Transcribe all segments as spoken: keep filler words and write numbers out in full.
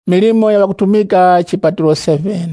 Milimo ya kutumika chipatiro saba.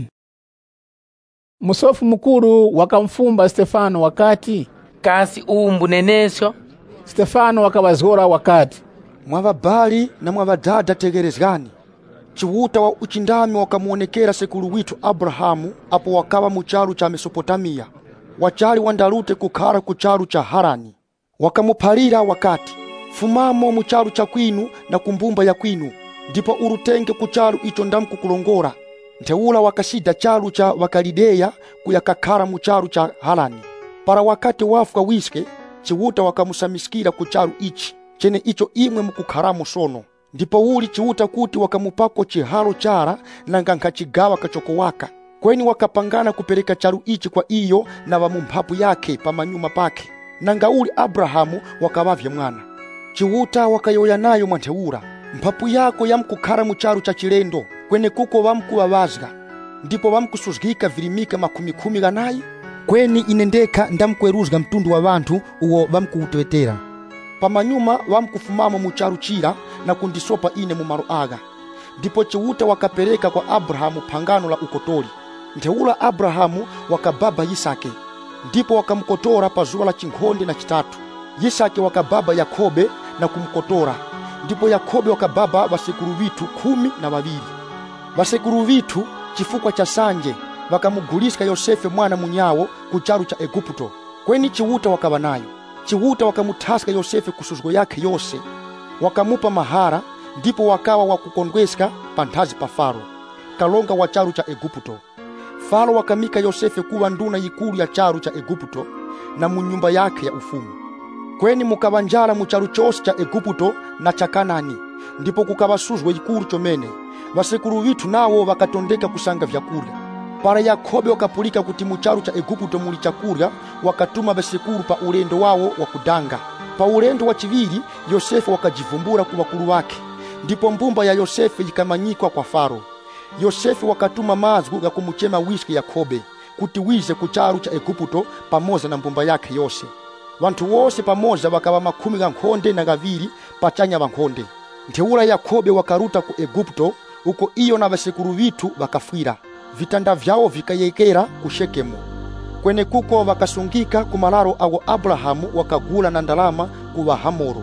Musofu mukuru wakamfumba Stefano wakati kasi umbu nenesyo. Stefano wakabazgora wakati mwavabali na mwavadada tegerezgani. Chiwuta wa uchindami wakamuonekera sekulu witu Abrahamu apo wakaba mucharu cha Mesopotamia. Wachali wandalute kukara kucharu cha Harani. Wakamupalira wakati fumamo mucharu cha kwinu na kumbumba ya kwinu, ndipo urutenge kucharu icho ndamu kukulongora. Nteula wakashida charu cha Wakalideya kuyakakara mucharu cha Harani. Para wakati wafuka wiske, chiwuta wakamusamiskira kucharu ichi, chene icho imwe mukukaramu sono. Ndipo uli chiwuta kuti wakamupako chihalo chara na ngankachigawa kachoko waka. Kweni wakapangana kupereka charu ichi kwa iyo na wamumpapu yake pamanyuma pake. Nanga uli Abrahamu wakawavya mwana. Chiwuta wakayoya nayo mwanteura. Mpapu yako yamkukara mucharu cha chilendo, kwene kuko wamkuwawazga. Ndipo wamkusuzgika virimika makumi kumi ganayi, kweni inendeka ndamkweruzga mtundu wa vantu uwo wamkuutwetera. Pamanyuma wamkufumamo mucharu chira na kundisopa ine mumaro aga. Ndipo chiwuta wakapereka kwa Abrahamu pangano la ukotoli. Nteula Abrahamu wakababa Yisake. Ndipo wakamkotora pa zuwa la chinkhonde na chitatu. Yisake wakababa Yakobe na kumkotora. Ndipo Yakobe wakababa wasekuru vitu kumi na wavili. Wasekuru vitu chifukwa cha sanje wakamuguliska Yosefe mwana munyawo kucharu cha Eguputo. Kweni chiwuta wakabanayo. Chiwuta wakamutaska Yosefe kusuzgo yake yose. Wakamupa mahara, ndipo wakawa wakukondweska pantazi pa Faro, kalonga wa charu cha Eguputo. Faro wakamika Yosefe kuwa nduna yikulu ya charu cha Eguputo na munyumba yake ya ufumu. Kweni mukabanjala mucharu chose cha Eguputo na cha Kanani, ndipo kukabasuzwa yikulu chomene. Wasekuru vitu nawo wakatondeka kusanga vyakurya. Para Yakobe wakapulika kuti mucharu cha Eguputo muli chakurya, wakatuma wasekuru pa ulendo wawo wa kudanga. Pa ulendo wa chivili, Yosefe wakajivumbura ku wakulu wake. Ndipo mbumba ya Yosefe ikamanyikwa kwa Faro. Yosefe wakatuma mazgu ya kumuchema wiske Yakobe, kuti wize kucharu cha Eguputo pamoza na mbumba yake yose. Wantu wose pamoza wakawa makumi gankhonde na gavili pachanya wankhonde. Nteula Yakobe wakaruta ku Eguputo, uko iyo na wasekuru vitu wakafwira. Vitanda vyao vikayekera ku Shekemu. Kwene kuko wakasungika kumalaro awo Abrahamu wakagula na ndalama kuwa Hamoro.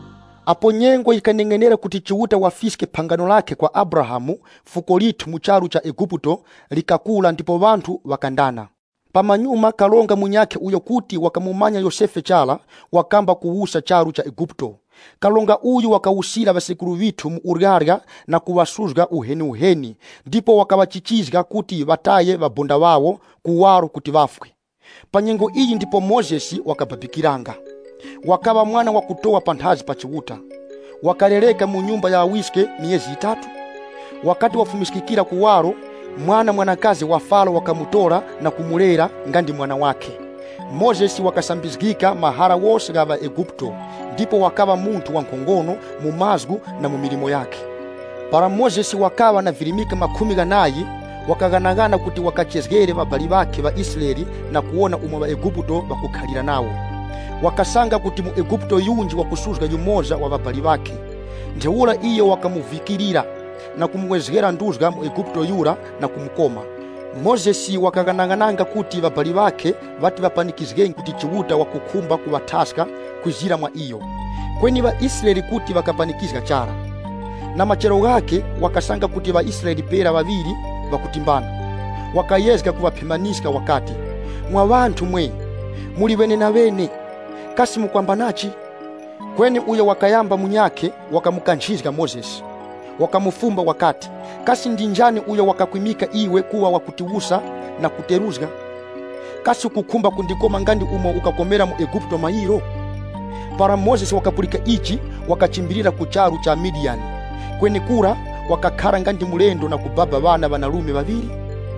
Apo nyengo ikanengenera kuti chiwuta wafiske pangano lake kwa Abrahamu, fuko litu mucharu cha Eguputo likakula, ndipo vantu wakandana. Pamanyuma kalonga munyake uyo kuti wakamumanya Yosefe chala, wakamba kuusa charu cha Eguputo. Kalonga uyu wakawusila wasekuru vitu mu urgarga na kuwasuzga uheni uheni, ndipo wakawachichizga kuti wataye wabonda wawo kuwaru kuti wafwe. Panyengo iyi ndipo Mozesi wakababikiranga. Wakaba mwana wa kutoa pantazi pa chiwuta. Wakaleleka mu nyumba ya wiske miezi itatu. Wakati wafumiskikira kuwaro, mwana mwanakazi wa Faro wakamutora na kumulera ngandi mwana wake. Mozesi wakasambizgika mahara wose gava Eguputo, ndipo wakaba muntu wa nkongono mu mazgu na mu milimo yake. Para Mozesi wakaba na virimika makumi ganayi, wakaganagana kuti wakachezgere babali bake ba Israeli na kuona umwe wa Eguputo bakukhalira nawo. Wakasanga kuti mu Eguputo yunji wakusuzga yumoza wa babali bake. Nteula iyo wakamuvikirira na kumwezgera nduzga mu Eguputo yura na kumukoma. Mozesi wakaganangananga kuti babali bake vati vapanikizgeni kuti chiwuta wakukumba kuwataska kuzira mwa iyo. Kweni wa Israeli kuti wakapanikizga chara. Na machero gake wakasanga kuti wa Israeli pera waviri wakutimbana. Wakayezga kuwapimaniska wakati mwa vantu mwe muli wene na wene kasi mukwambanachi. Kweni uyo wakayamba munyake wakamukanchizga Mozesi. Wakamufumba wakati kasi ndinjani uyo wakakwimika iwe kuwa wakutiwusa na kuteruzga. Kasi kukumba kundikoma ngandi umo ukakomera mu Eguputo mairo. Para Moses wakapulika ichi wakachimbirira kucharu cha Midiani. Kweni kura wakakara ngandi mulendo na kubaba wana banalume babiri.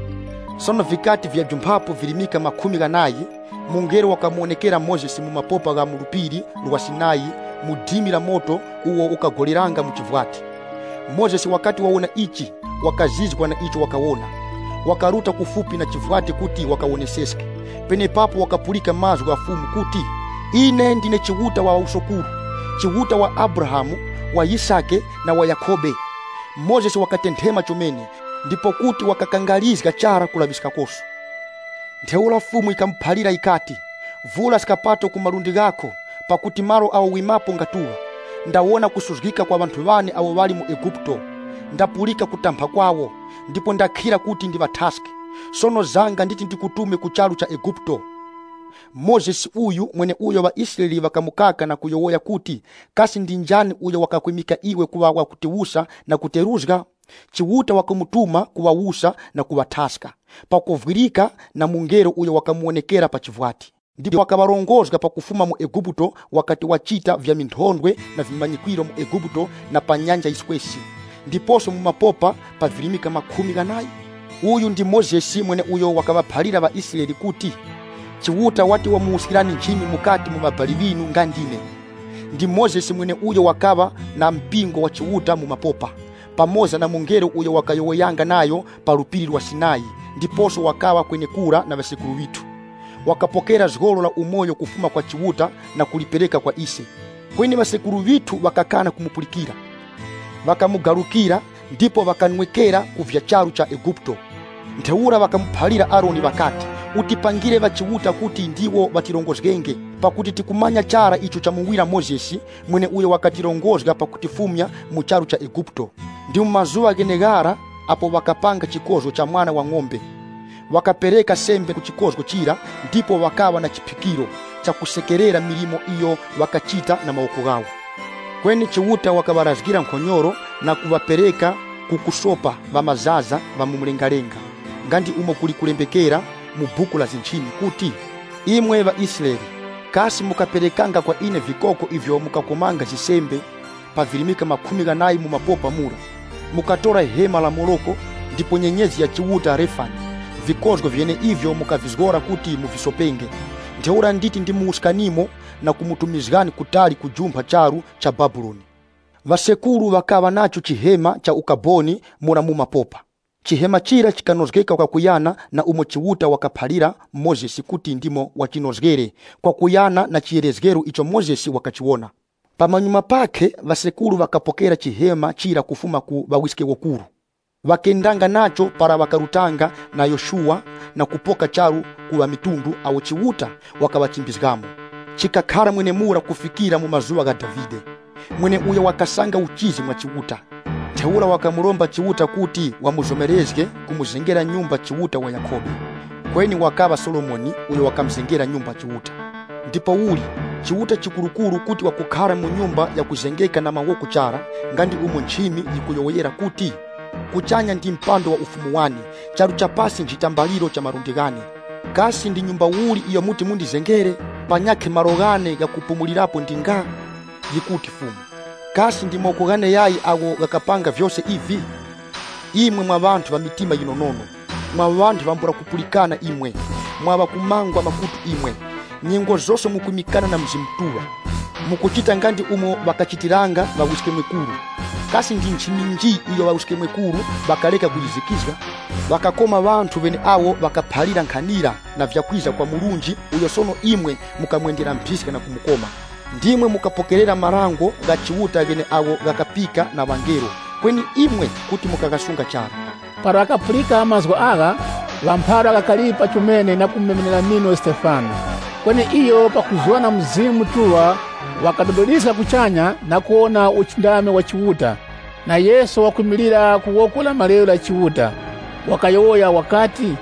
Sono vikati vya jumpapo vilimika makumi ganayi, mungero wakamuonekera Moses mu mapopa ga mulupiri lwa Sinai, mudimi la moto uwo ukagoliranga mu chivwati. Moses wakati waona ichi wakazizwa na icho wakawona. Wakaruta kufupi na chivwati kuti wakawoneseske. Pene papo wakapulika mazu ga fumu kuti ine ndine chiwuta wa usokuru, chiwuta wa Abrahamu, wa Yisake na wa Yakobe. Moses wakatenthema chomene ndipo kuti wakakangalizika chara kulavisika koso. Ntheula fumu ikamphalira ikati, vula sikapato ku malundi gako, pakuti malo awo wimapo ngatuwa. Ndawona kusuzgika kwa vanthu vane awo vali mu Egupto, ndapulika kutampha kwawo, ndipo ndakhira kuti ndivathaske. Sono zanga nditi ndikutume ku chalu cha Egupto. Moses uyu mwene uyo wa Israeli vakamukaka na kuyowoya kuti, kasi ndi njani uyo wakakwimika iwe kuwawa kutiwusa na kuteruzga? Chiwuta wakamutuma kuwawusa na kuwathaska, pakuvwirika na mungero uyo wakamuonekera pa chivwati. Ndipo wakavarongozga pakufuma mu Egupto wakati wachita vya minthondwe na vimanyikwiro mu Egupto na pa nyanja iswesi. Ndiposo mu mapopa pa vilimika makhumi ganayi. Uyu ndi Moses mwene uyo wakavaphalira va Israeli kuti, chiwuta wati wamuusikirani nchini mukati mu mabali vinu ngandine. Ndi Moses mwene uyo wakava na mpingo wa chiwuta mu mapopa, pamoza na mungero uyo wakayowoyanga nayo pa lupiri lwa Sinai, ndiposo wakawa kwenye kura na vasekulu vitu. Wakapokera zgolo la umoyo kufuma kwa chiwuta na kulipereka kwa ise. Kwenye vasekulu vitu wakakana kumupulikira. Wakamugalukira ndipo wakanwekera kuvya charu cha Egupto. Ntheura wakamuphalira Aroni vakati, utipangire vachiwuta kuti ndiwo vatirongozgenge, pakuti tikumanya chara icho cha muwira Moses mwene uyo wakatirongozga pakutifumya mu charu cha Egupto. Ndi mumazuwa genegara apo wakapanga chikozo cha mwana wa ng'ombe. Wakapereka sembe ku chikozo chira, ndipo wakawa na chipikiro cha kusekerera milimo iyo wakachita na maoko gawo. Kweni chiwuta wakawarazgira nkhonyoro na kuwapereka kukusopa va mazaza va mumlengalenga. Ngandi umo kuli kulembekera mu buku la zinchini kuti, imwe va Israeli, kasi mukaperekanga kwa ine vikoko ivyo mukakomanga zisembe pa vilimika makhumi ganayi mu mapopa mura. Mukatora hema la Moloko, ndipo nyenyezi ya chiwuta Refani. Vikozgo vyene ivyo mukavizgora kuti muvisopenge. Ntheura nditi ndi muuskanimo na kumutumizgani kutali kujumba charu cha Babuloni. Vasekulu vakava nacho chihema cha ukaboni mura mu mapopa. Chihema chira chikanozgeka kwa kuyana na umo chiwuta wakaphalira Moses kuti ndimo wachinozgere kwa kuyana na chierezgero icho Moses wakachiwona. Pamanyuma pake vasekulu vakapokera chihema chira kufuma ku vawiske wokuru. Vakendanga nacho para vakarutanga na Yoshua na kupoka charu kuwa mitundu awo chiwuta wakawachimbizgamo. Chikakhala mwene mura kufikira mu mazuwa ga Davide. Mwene uyo wakasanga uchizi mwa chiwuta. Ntheura wakamulomba chiwuta kuti wamuzomerezge kumuzengera nyumba chiwuta wa Yakobo. Kweni wakava Solomoni uyo wakamzengera nyumba chiwuta. Ndipo uli chiwuta chikulukulu kuti wakukhala mu nyumba ya kuzengeka na mawoko chara, ngandi umo nchimi yikuyowoyera kuti, kuchanya ndi mpando wa ufumu wani, charu chapasi nchitambaliro cha marundigani. Kasi ndi nyumba uli iyo muti mundizengere, panyake marogane ya kupumulirapo ndinga, yikuti fumu. Kasi ndi mokogane yayi awo gakapanga vyose ivi. Imwe mwa vantu va mitima inonono, mwa vantu vambura kupulikana imwe, mwa vakumangwa makutu imwe, nyengo zose mukumikana na mzimtuwa. Mukuchita ngandi umo vakachitiranga vawiske mwekuru. Kasi ndi nchiminji iyo vawiske mwekuru vakaleka kuyizikizga. Vakakoma vantu vene awo vakaphalira nkhanira na vyakwiza kwa mulunji uyo sono imwe mukamwendera mphisika na kumukoma. Ndimwe mukapokerera marango ga chiwuta vene awo vakapika na vangero. Kweni imwe kuti mukakasunga chara. Para vakapulika amazwi aga, vamphara vakalipa chumene na kumemenera mino Stefano. Kweni iyo pakuziwana mzimu tuwa wakadodolisa kuchanya na kuona uchindame wa chiwuta. Na Yesu wakumilira kuwokula maleo la chiwuta. Wakayowoya wakati,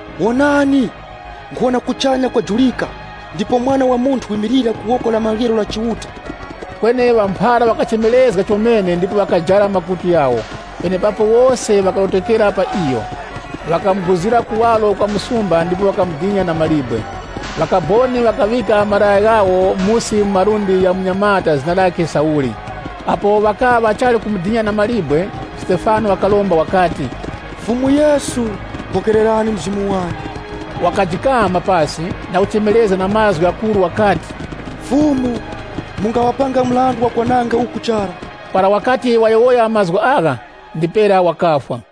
onani, ngona kuchanya kwa julika, ndipo mwana wa muntu wimirira kuwokola malero la chiwuta. Kwene vamphara wakachemelezga chomene ndipo wakajala makutu yawo. Pene papo wose wakalotekera pa iyo. Wakamguzira kuwalo kwa musumba ndipo wakamdinya na malibwe. Wakaboni wakavika maraya gawo musi marundi ya mnyamata zina lake Sauli. Apo wakawa wachali kumdinya na malibwe, Stefano wakalomba wakati, fumu Yesu, pokererani mzimu wani. Wakajikama pasi na uchemeleza na mazwi ya kuru wakati, fumu, munga wapanga mlandu wa kwananga ukuchara. Para wakati wayowoya mazwi aga, ndipera wakafwa.